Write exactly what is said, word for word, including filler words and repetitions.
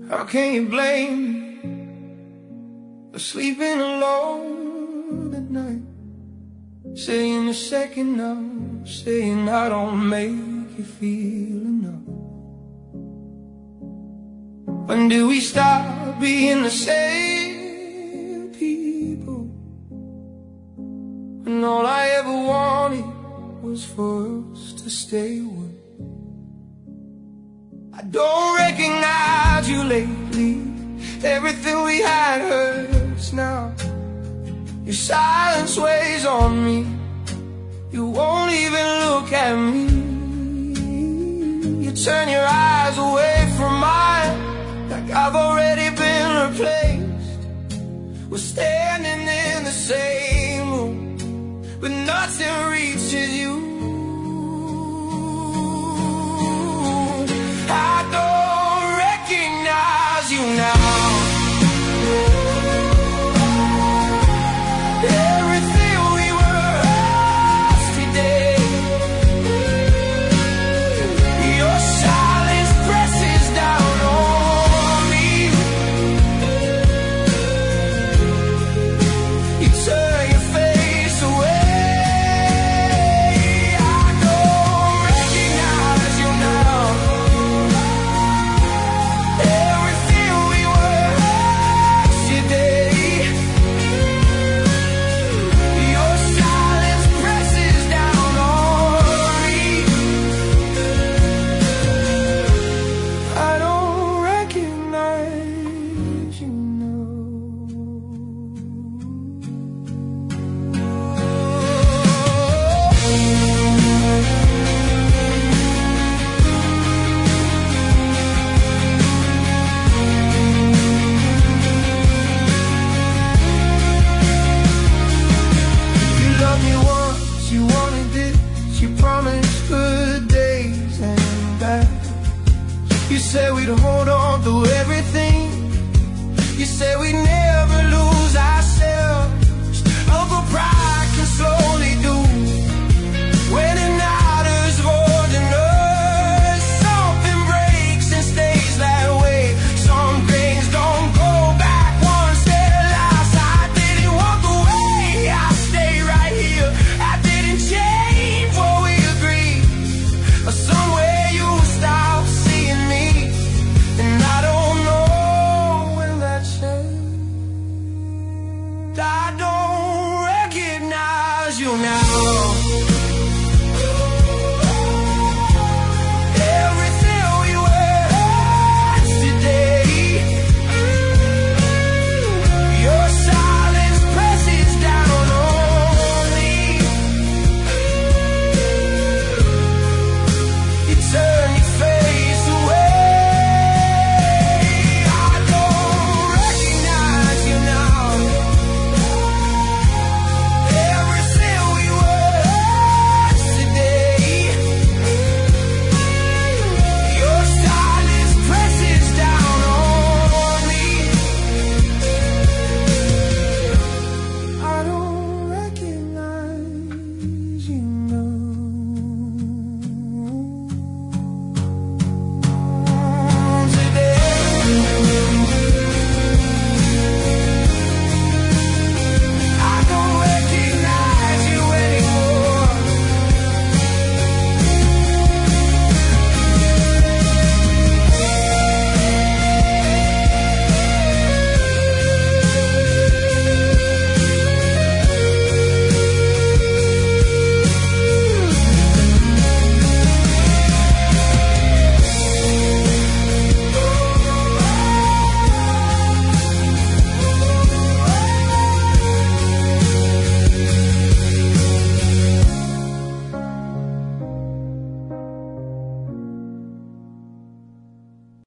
How can you blame me for sleeping alone at night? Saying the second no, saying I don't make you feel enough. When do we stop being the same people? When all I ever wanted was for us to stay away. I don't recognize you lately. Everything we had hurts now. Your silence weighs on me. You won't even look at me. You turn your eyes away from mine, like I've already been replaced. We're standing in the same room, but nothing reaches you. I don't recognize you now. Everything we were yesterday, your silence presses down on me. You turn your face away. I don't recognize you now. Everything we were yesterday, your silence presses down on me. I don't recognize you now. You loved me once, you wanted this, you promised good days and bad. You said we'd hold on